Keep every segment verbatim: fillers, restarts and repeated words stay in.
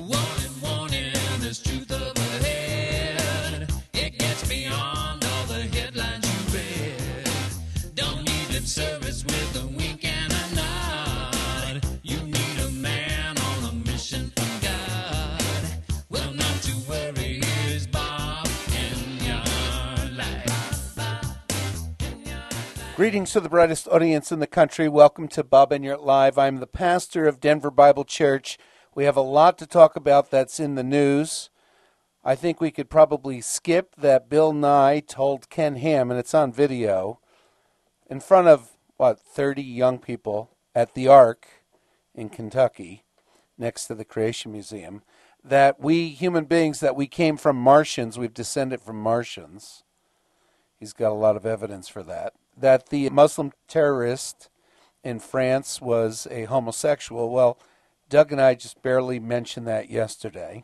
Warning, warning, there's truth up ahead. It gets beyond all the headlines you read. Don't need lip service with a wink and a nod. You need a man on a mission from God. Well, not to worry, here's Bob in your life. Greetings to the brightest audience in the country. Welcome to Bob Enyart Live. I'm the pastor of Denver Bible Church. We have a lot to talk about that's in the news. I think we could probably skip that Bill Nye told Ken Ham, and it's on video, in front of, what, thirty young people at the Ark in Kentucky, next to the Creation Museum, that we human beings, that we came from Martians, we've descended from Martians. He's got a lot of evidence for that. That the Muslim terrorist in France was a homosexual. Well, Doug and I just barely mentioned that yesterday.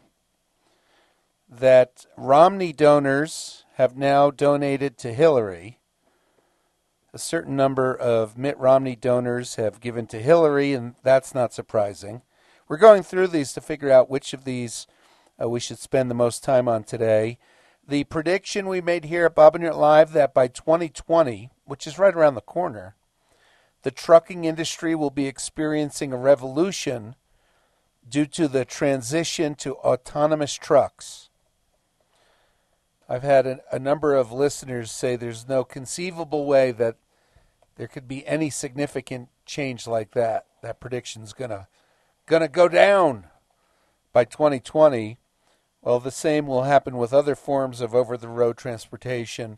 That Romney donors have now donated to Hillary. A certain number of Mitt Romney donors have given to Hillary, and that's not surprising. We're going through these to figure out which of these uh, we should spend the most time on today. The prediction we made here at Bob Enyart Live that by twenty twenty, which is right around the corner, the trucking industry will be experiencing a revolution due to the transition to autonomous trucks. I've had a, a number of listeners say there's no conceivable way that there could be any significant change like that. That prediction's gonna gonna go down by twenty twenty. Well, the same will happen with other forms of over-the-road transportation.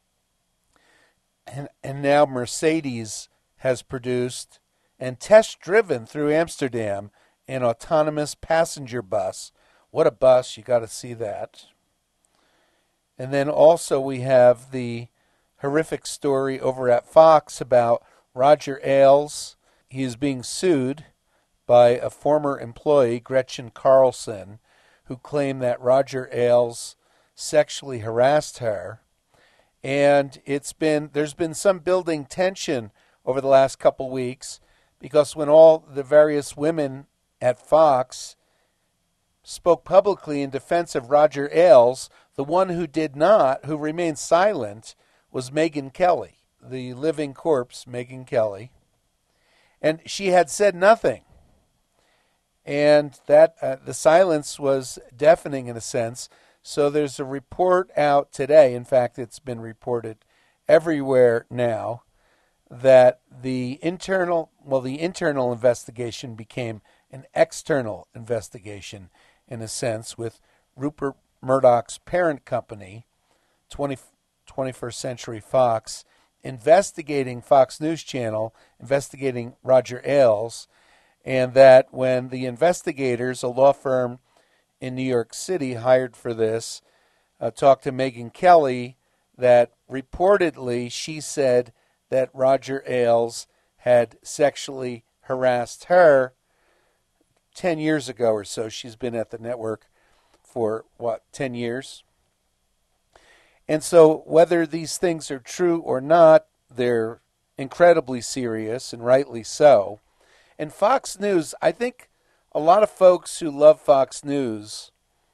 And, and now Mercedes has produced and test-driven through Amsterdam an autonomous passenger bus. What a bus. You got to see that. And then also we have the horrific story over at Fox about Roger Ailes. He is being sued by a former employee, Gretchen Carlson, who claimed that Roger Ailes sexually harassed her. And it's been there's been some building tension over the last couple weeks because when all the various women at Fox spoke publicly in defense of Roger Ailes, the one who did not, who remained silent, was Megyn Kelly, the living corpse, Megyn Kelly. And she had said nothing. And that uh, the silence was deafening in a sense. So there's a report out today, in fact, it's been reported everywhere now, that the internal, well, the internal investigation became an external investigation, in a sense, with Rupert Murdoch's parent company, twenty, twenty-first Century Fox, investigating Fox News Channel, investigating Roger Ailes, and that when the investigators, a law firm in New York City hired for this, uh, talked to Megyn Kelly, that reportedly she said that Roger Ailes had sexually harassed her ten years ago or so. She's been at the network for, what, ten years? And so whether these things are true or not, they're incredibly serious, and rightly so. And Fox News, I think a lot of folks who love Fox News,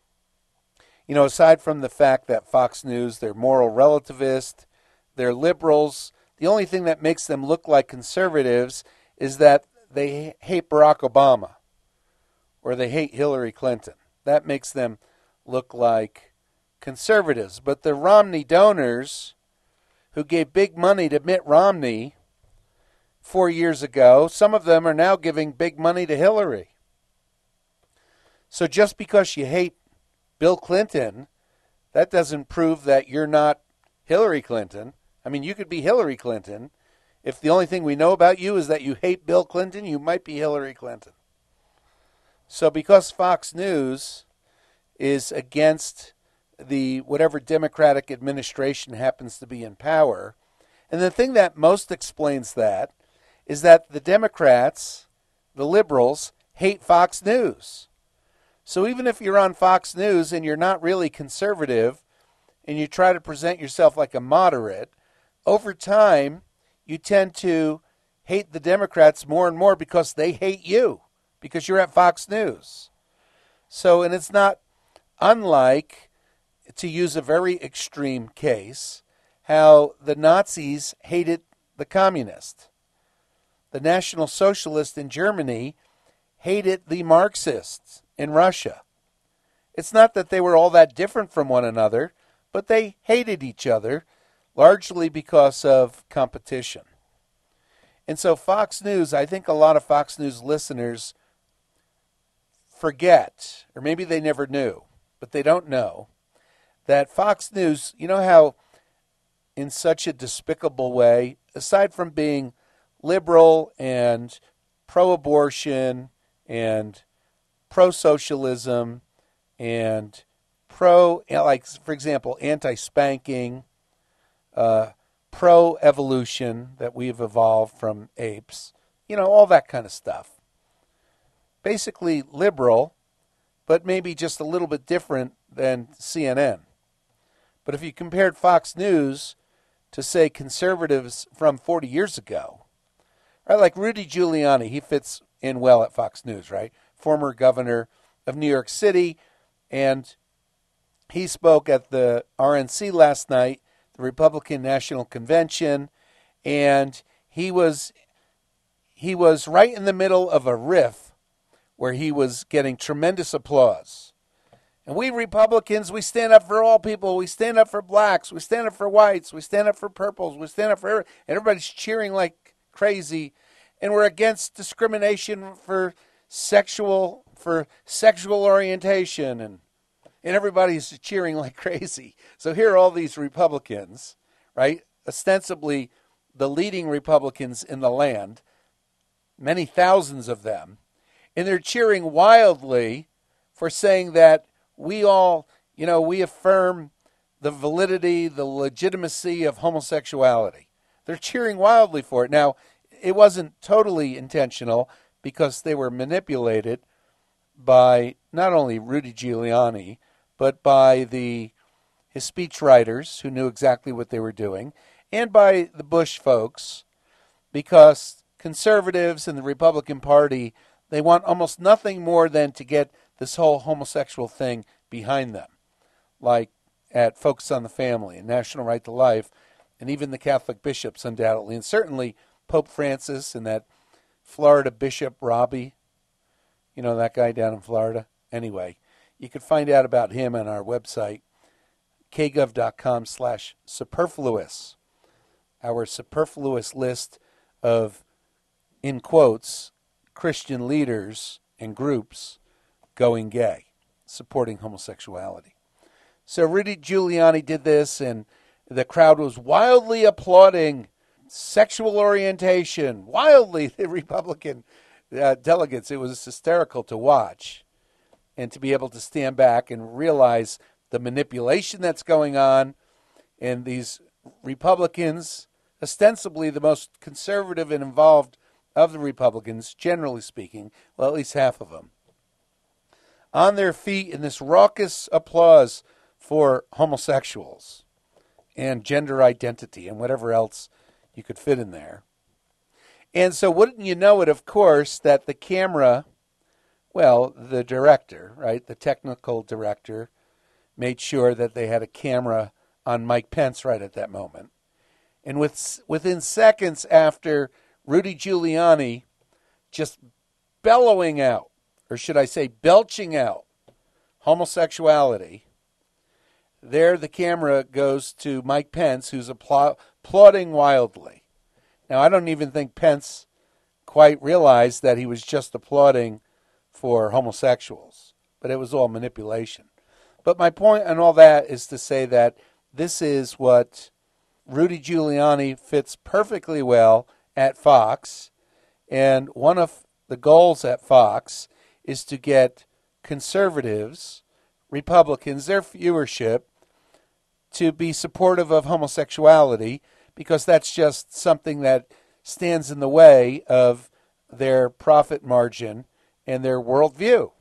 you know, aside from the fact that Fox News, they're moral relativists, they're liberals, the only thing that makes them look like conservatives is that they hate Barack Obama or they hate Hillary Clinton. That makes them look like conservatives. But the Romney donors who gave big money to Mitt Romney four years ago, some of them are now giving big money to Hillary. So just because you hate Bill Clinton, that doesn't prove that you're not Hillary Clinton. I mean, you could be Hillary Clinton. If the only thing we know about you is that you hate Bill Clinton, you might be Hillary Clinton. So because Fox News is against the whatever Democratic administration happens to be in power, and the thing that most explains that is that the Democrats, the liberals, hate Fox News. So even if you're on Fox News and you're not really conservative and you try to present yourself like a moderate, over time you tend to hate the Democrats more and more because they hate you, because you're at Fox News. So, and it's not unlike, to use a very extreme case, how the Nazis hated the communists. The National Socialists in Germany hated the Marxists in Russia. It's not that they were all that different from one another, but they hated each other, largely because of competition. And so Fox News, I think a lot of Fox News listeners forget, or maybe they never knew, but they don't know, that Fox News, you know how in such a despicable way, aside from being liberal and pro-abortion and pro-socialism and pro, like, for example, anti-spanking, uh, pro-evolution, that we've evolved from apes, you know, all that kind of stuff. Basically liberal, but maybe just a little bit different than C N N. But if you compared Fox News to, say, conservatives from forty years ago, right, like Rudy Giuliani, he fits in well at Fox News, right? Former governor of New York City, and he spoke at the R N C last night, the Republican National Convention, and he was he was right in the middle of a riff where he was getting tremendous applause. And we Republicans, we stand up for all people. We stand up for blacks. We stand up for whites. We stand up for purples. We stand up for every, and everybody's cheering like crazy. And we're against discrimination for sexual for sexual orientation, and and everybody's cheering like crazy. So here are all these Republicans, right? Ostensibly the leading Republicans in the land, many thousands of them, and they're cheering wildly for saying that we all, you know, we affirm the validity, the legitimacy of homosexuality. They're cheering wildly for it. Now, it wasn't totally intentional because they were manipulated by not only Rudy Giuliani, but by the his speechwriters who knew exactly what they were doing, and by the Bush folks, because conservatives and the Republican Party, they want almost nothing more than to get this whole homosexual thing behind them, like at Focus on the Family and National Right to Life, and even the Catholic bishops undoubtedly, and certainly Pope Francis and that Florida Bishop Robbie, you know, that guy down in Florida. Anyway, you can find out about him on our website, kgov.com slash superfluous, our superfluous list of, in quotes, Christian leaders and groups going gay, supporting homosexuality. So Rudy Giuliani did this, and the crowd was wildly applauding sexual orientation, wildly, the Republican uh, delegates. It was hysterical to watch and to be able to stand back and realize the manipulation that's going on, and these Republicans, ostensibly the most conservative and involved of the Republicans, generally speaking, well, at least half of them, on their feet in this raucous applause for homosexuals and gender identity and whatever else you could fit in there. And so wouldn't you know it, of course, that the camera, well, the director, right, the technical director, made sure that they had a camera on Mike Pence right at that moment. And with, within seconds after Rudy Giuliani just bellowing out, or should I say belching out, homosexuality, there the camera goes to Mike Pence, who's appla- applauding wildly. Now, I don't even think Pence quite realized that he was just applauding for homosexuals, but it was all manipulation. But my point on all that is to say that this is what Rudy Giuliani fits perfectly well at Fox, and one of the goals at Fox is to get conservatives, Republicans, their viewership, to be supportive of homosexuality, because that's just something that stands in the way of their profit margin and their worldview.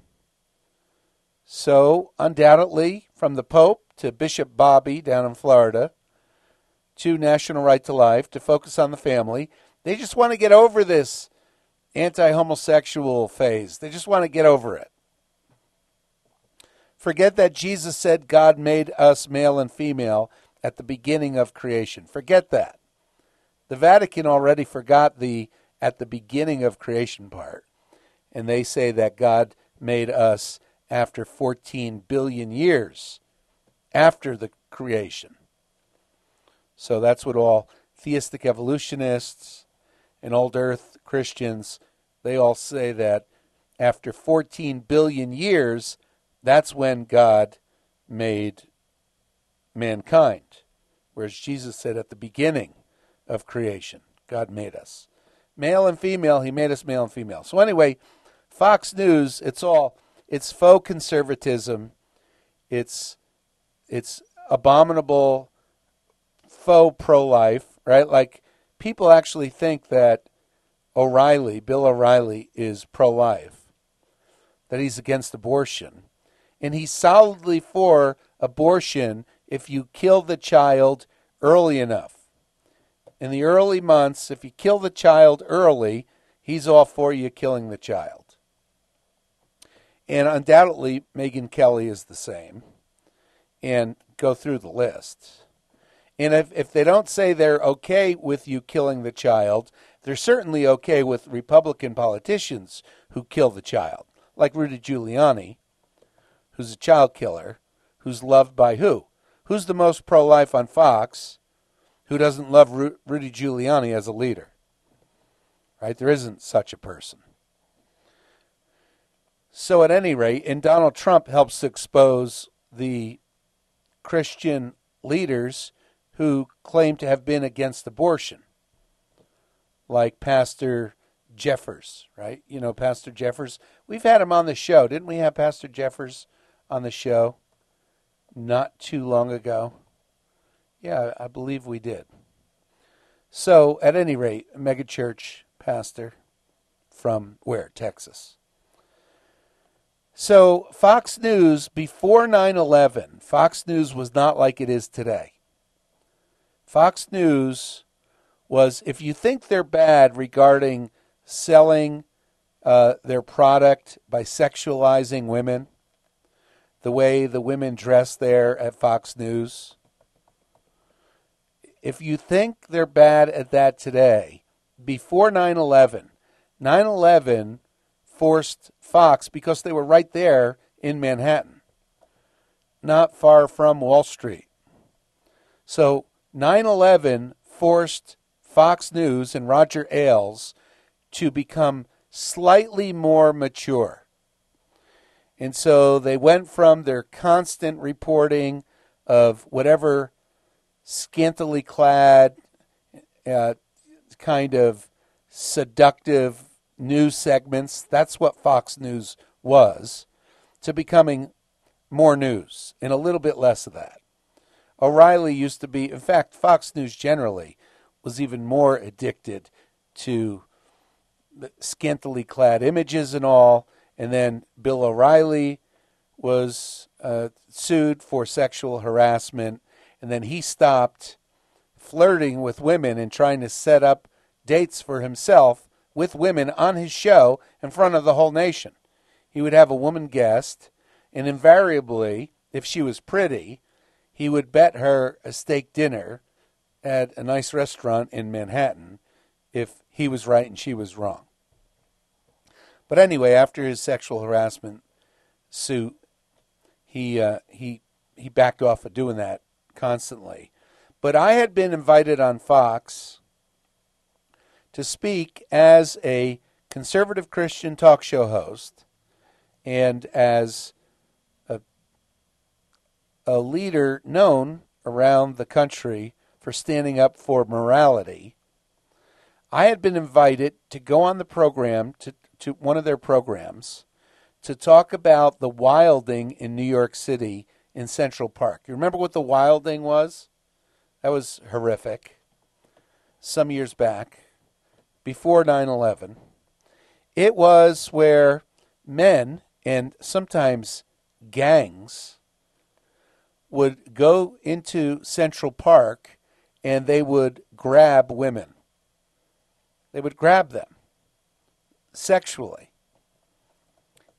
So, undoubtedly, from the Pope to Bishop Bobby down in Florida, to National Right to Life, to Focus on the Family, they just want to get over this anti-homosexual phase. They just want to get over it. Forget that Jesus said God made us male and female at the beginning of creation. Forget that. The Vatican already forgot the at the beginning of creation part. And they say that God made us after fourteen billion years after the creation. So that's what all theistic evolutionists and old earth Christians, they all say that after fourteen billion years, that's when God made mankind. Whereas Jesus said at the beginning of creation, God made us. Male and female, he made us male and female. So anyway, Fox News, it's all, it's faux conservatism. It's, it's abominable faux pro-life, right? Like, people actually think that O'Reilly, Bill O'Reilly, is pro-life, that he's against abortion. And he's solidly for abortion if you kill the child early enough. In the early months, if you kill the child early, he's all for you killing the child. And undoubtedly, Megyn Kelly is the same. And go through the list. And if, if they don't say they're okay with you killing the child, they're certainly okay with Republican politicians who kill the child. Like Rudy Giuliani, who's a child killer, who's loved by who? Who's the most pro-life on Fox who doesn't love Ru- Rudy Giuliani as a leader? Right? There isn't such a person. So at any rate, and Donald Trump helps expose the Christian leaders who claim to have been against abortion, like Pastor Jeffers, right? You know, Pastor Jeffers. We've had him on the show. Didn't we have Pastor Jeffers on the show not too long ago? Yeah, I believe we did. So, at any rate, a megachurch pastor from where? Texas. So, Fox News, before nine eleven, Fox News was not like it is today. Fox News was, if you think they're bad regarding selling uh, their product by sexualizing women, the way the women dress there at Fox News, if you think they're bad at that today, before nine eleven, nine eleven forced Fox, because they were right there in Manhattan, not far from Wall Street. So nine eleven forced Fox News and Roger Ailes to become slightly more mature. And so they went from their constant reporting of whatever scantily clad, uh, kind of seductive news segments, that's what Fox News was, to becoming more news and a little bit less of that. O'Reilly used to be, in fact, Fox News generally was even more addicted to scantily clad images and all. And then Bill O'Reilly was uh, sued for sexual harassment. And then he stopped flirting with women and trying to set up dates for himself with women on his show in front of the whole nation. He would have a woman guest, and invariably, if she was pretty, he would bet her a steak dinner at a nice restaurant in Manhattan if he was right and she was wrong. But anyway, after his sexual harassment suit, he uh, he he backed off of doing that constantly. But I had been invited on Fox to speak as a conservative Christian talk show host and as a, a leader known around the country for standing up for morality. I had been invited to go on the program, to, to one of their programs, to talk about the wilding in New York City in Central Park. You remember what the wilding was? That was horrific. Some years back, before nine eleven. It was where men, and sometimes gangs, would go into Central Park and they would grab women. They would grab them sexually.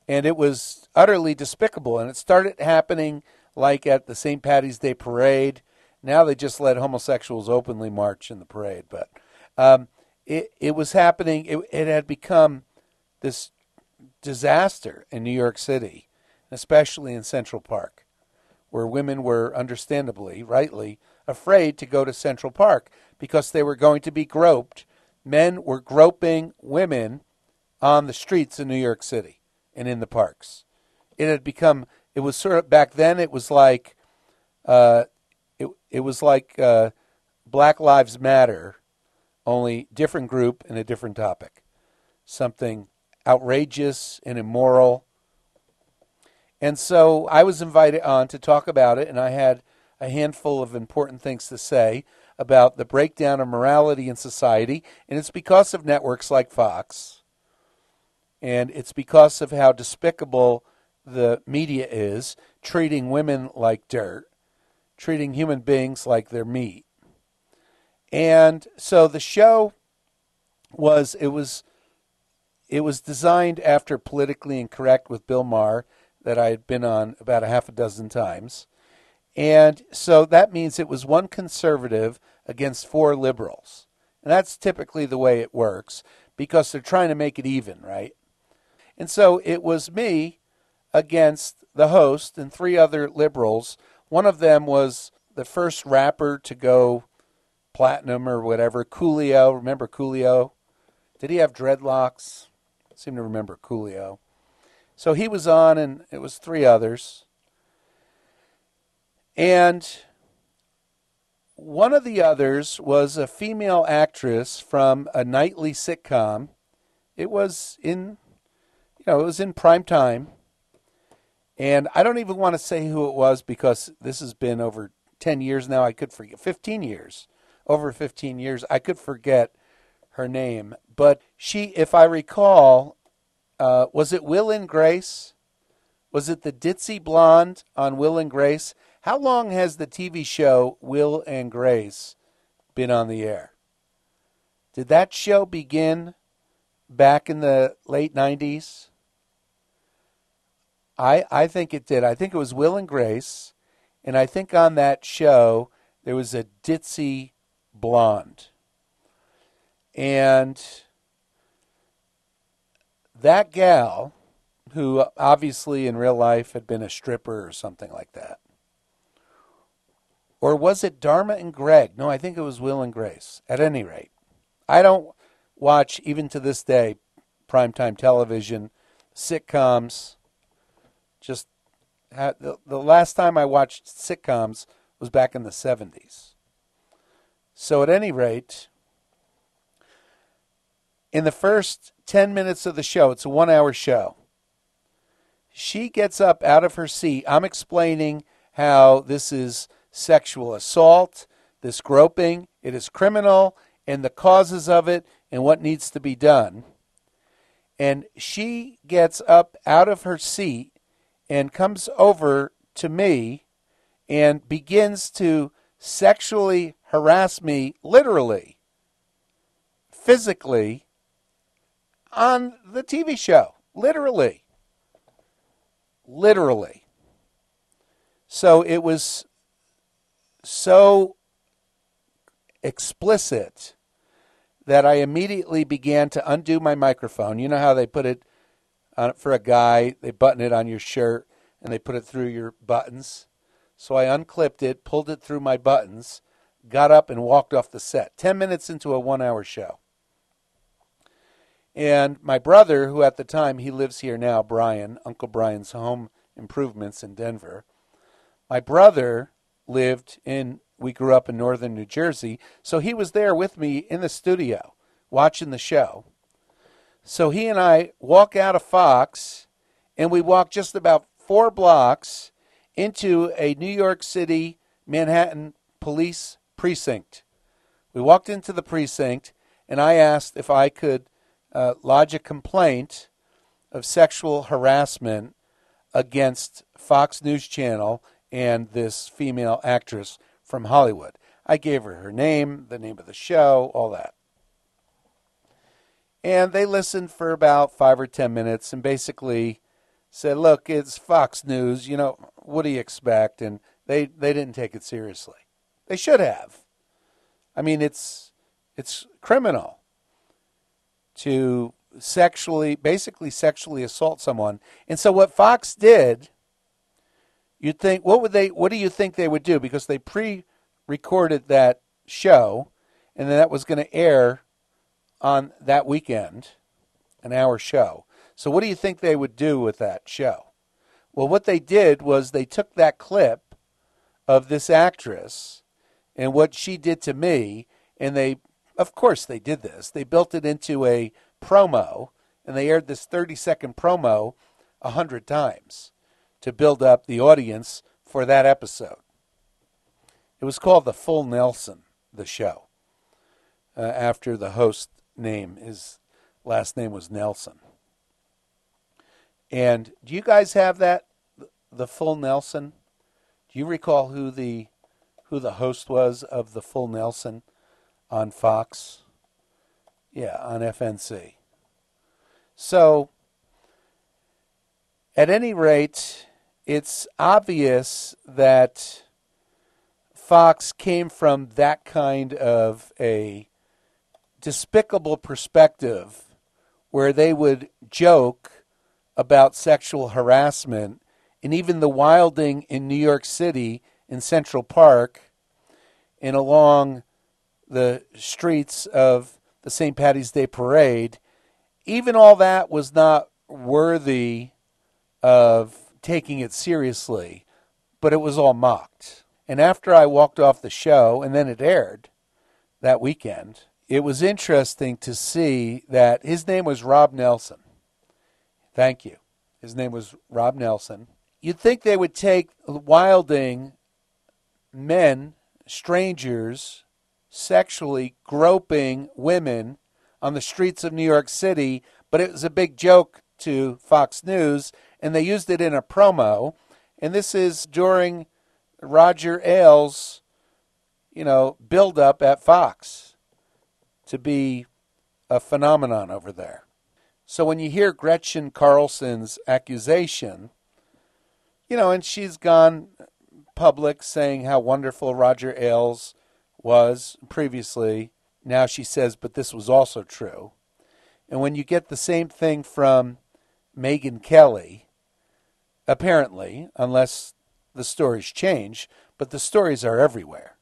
And it was utterly despicable. And it started happening like at the Saint Patty's Day parade. Now they just let homosexuals openly march in the parade. But um, it, it was happening. It, it had become this disaster in New York City, especially in Central Park, where women were understandably, rightly, afraid to go to Central Park because they were going to be groped. Men were groping women on the streets in New York City and in the parks. It had become, it was sort of, back then it was like, uh, it, it was like uh, Black Lives Matter, only different group and a different topic. Something outrageous and immoral. And so I was invited on to talk about it, and I had a handful of important things to say about the breakdown of morality in society, and it's because of networks like Fox, and it's because of how despicable the media is, treating women like dirt, treating human beings like they're meat. And so the show was, it was, it was designed after Politically Incorrect with Bill Maher that I had been on about a half a dozen times. And so that means it was one conservative against four liberals. And that's typically the way it works because they're trying to make it even, right? And so it was me against the host and three other liberals. One of them was the first rapper to go platinum or whatever, Coolio. Remember Coolio? Did he have dreadlocks? I seem to remember Coolio. So he was on, and it was three others. And one of the others was a female actress from a nightly sitcom. It was in, you know, it was in prime time. And I don't even want to say who it was because this has been over ten years now. I could forget, fifteen years, over fifteen years. I could forget her name. But she, if I recall, uh, was it Will and Grace? Was it the ditzy blonde on Will and Grace? How long has the T V show Will and Grace been on the air? Did that show begin back in the late nineties? I I think it did. I think it was Will and Grace, and I think on that show there was a ditzy blonde. And that gal, who obviously in real life had been a stripper or something like that. Or was it Dharma and Greg? No, I think it was Will and Grace. At any rate, I don't watch, even to this day, primetime television, sitcoms. Just had, the, the last time I watched sitcoms was back in the seventies. So at any rate, in the first ten minutes of the show, it's a one-hour show, she gets up out of her seat. I'm explaining how this is sexual assault, this groping, it is criminal, and the causes of it, and what needs to be done. And she gets up out of her seat and comes over to me and begins to sexually harass me, literally, physically, on the T V show. Literally. Literally. So it was so explicit that I immediately began to undo my microphone. You know how they put it on, for a guy, they button it on your shirt and they put it through your buttons. So I unclipped it, pulled it through my buttons, got up and walked off the set. Ten minutes into a one-hour show. And my brother, who at the time, he lives here now, Brian, Uncle Brian's Home Improvements in Denver. My brother lived in, we grew up in northern New Jersey, so he was there with me in the studio watching the show. So he and I walk out of Fox, and we walk just about four blocks into a New York City, Manhattan police precinct. We walked into the precinct, and I asked if I could uh, lodge a complaint of sexual harassment against Fox News Channel and this female actress from Hollywood. I gave her her name, the name of the show, all that. And they listened for about five or ten minutes, and basically said, look, it's Fox News, you know, what do you expect? And they, they didn't take it seriously. They should have. I mean, it's it's criminal to sexually, basically sexually assault someone. And so what Fox did, you'd think, what would they, what do you think they would do? Because they pre-recorded that show, and then that was going to air on that weekend, an hour show. So what do you think they would do with that show? Well, what they did was they took that clip of this actress and what she did to me, and they, of course they did this, they built it into a promo, and they aired this thirty-second promo a hundred times to build up the audience for that episode. It was called The Full Nelson, the show, uh, after the host name. His last name was Nelson. And do you guys have that, The Full Nelson? Do you recall who the who the host was of The Full Nelson on Fox? Yeah, on F N C. So, at any rate, it's obvious that Fox came from that kind of a despicable perspective where they would joke about sexual harassment, and even the wilding in New York City in Central Park and along the streets of the Saint Patty's Day Parade, even all that was not worthy of taking it seriously, but it was all mocked. And after I walked off the show, and then it aired that weekend, it was interesting to see that his name was Rob Nelson. Thank you. His name was Rob Nelson. You'd think they would take wilding men, strangers, sexually groping women on the streets of New York City, but it was a big joke to Fox News, and they used it in a promo. And this is during Roger Ailes' you know, build-up at Fox to be a phenomenon over there. So when you hear Gretchen Carlson's accusation, you know, and she's gone public saying how wonderful Roger Ailes was previously. Now she says, but this was also true. And when you get the same thing from Megyn Kelly, apparently, unless the stories change, but the stories are everywhere.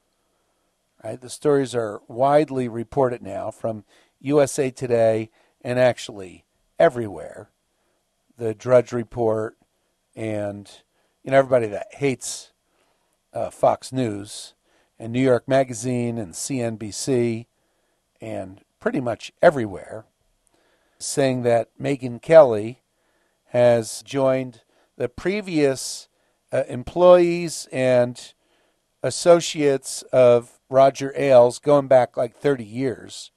Right? The stories are widely reported now from U S A Today and actually everywhere. The Drudge Report and, you know, everybody that hates uh, Fox News and New York Magazine and C N B C and pretty much everywhere, saying that Megyn Kelly has joined the previous uh, employees and associates of Roger Ailes going back like thirty years,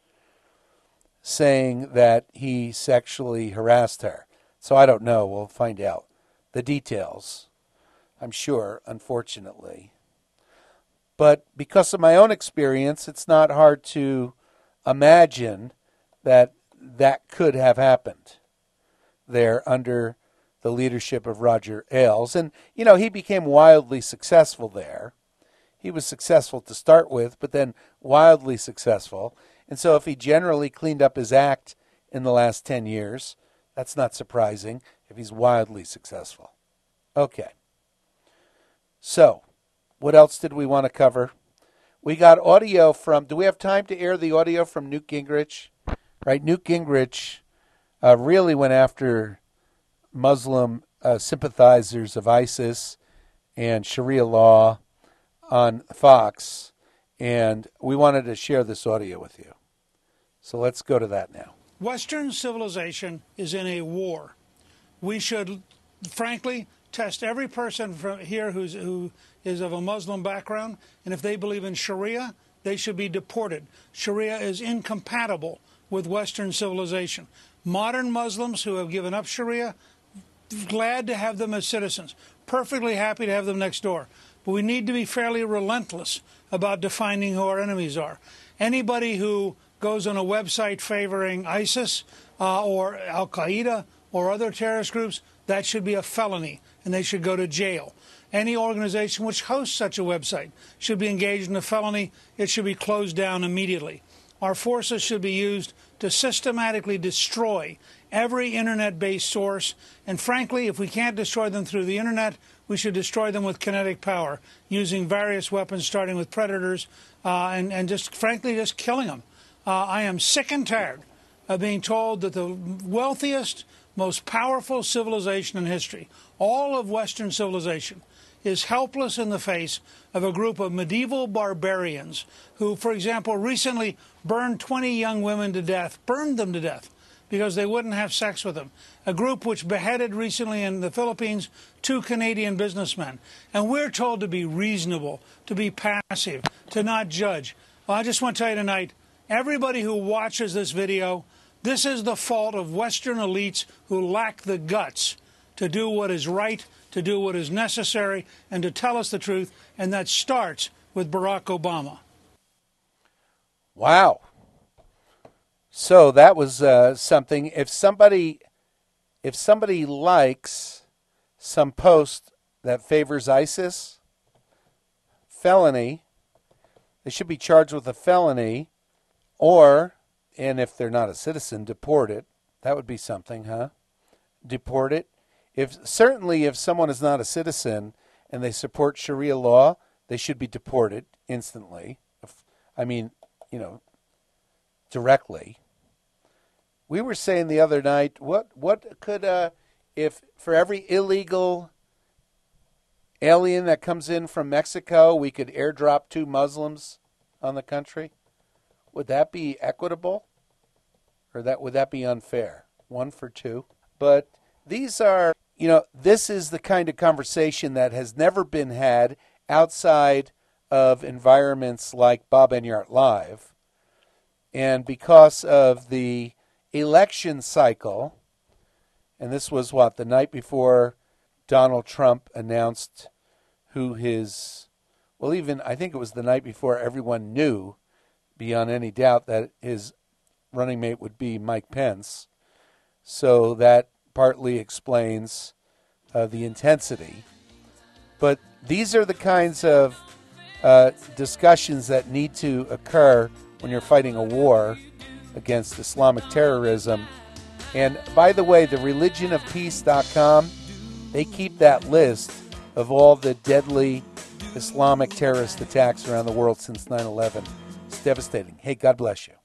saying that he sexually harassed her. So I don't know. We'll find out the details, I'm sure, unfortunately. But because of my own experience, it's not hard to imagine that that could have happened there under the leadership of Roger Ailes. And, you know, he became wildly successful there. He was successful to start with, but then wildly successful. And so if he generally cleaned up his act in the last ten years, that's not surprising if he's wildly successful. Okay. So, what else did we want to cover? We got audio from, do we have time to air the audio from Newt Gingrich? Right, Newt Gingrich uh, really went after Muslim uh, sympathizers of ISIS and Sharia law on Fox, and we wanted to share this audio with you. So let's go to that now. Western civilization is in a war. We should, frankly, test every person from here who's, who is of a Muslim background, and if they believe in Sharia, they should be deported. Sharia is incompatible with Western civilization. Modern Muslims who have given up Sharia, glad to have them as citizens, perfectly happy to have them next door. But we need to be fairly relentless about defining who our enemies are. Anybody who goes on a website favoring ISIS uh, or Al-Qaeda or other terrorist groups, that should be a felony, and they should go to jail. Any organization which hosts such a website should be engaged in a felony. It should be closed down immediately. Our forces should be used to systematically destroy every internet-based source. And frankly, if we can't destroy them through the internet, we should destroy them with kinetic power, using various weapons, starting with predators, uh, and, and just, frankly, just killing them. Uh, I am sick and tired of being told that the wealthiest, most powerful civilization in history, all of Western civilization, is helpless in the face of a group of medieval barbarians who, for example, recently burned twenty young women to death, burned them to death, because they wouldn't have sex with them. A group which beheaded recently in the Philippines two Canadian businessmen. And we're told to be reasonable, to be passive, to not judge. Well, I just want to tell you tonight, everybody who watches this video, this is the fault of Western elites who lack the guts to do what is right, to do what is necessary, and to tell us the truth. And that starts with Barack Obama. Wow. So that was uh, something. If somebody, if somebody likes some post that favors ISIS, felony, they should be charged with a felony, or, and if they're not a citizen, deport it. That would be something, huh? Deport it. If certainly if someone is not a citizen and they support Sharia law, they should be deported instantly. If, I mean, you know, directly. We were saying the other night, what what could uh, if for every illegal alien that comes in from Mexico, we could airdrop two Muslims on the country? Would that be equitable, or that would that be unfair? One for two, but these are, you know, this is the kind of conversation that has never been had outside of environments like Bob Enyart Live. And because of the election cycle, and this was what, the night before Donald Trump announced who his, well, even I think it was the night before everyone knew beyond any doubt that his running mate would be Mike Pence. So that partly explains uh, the intensity. But these are the kinds of uh, discussions that need to occur when you're fighting a war against Islamic terrorism. And by the way, the religion of peace dot com, they keep that list of all the deadly Islamic terrorist attacks around the world since nine eleven. It's devastating. Hey, God bless you.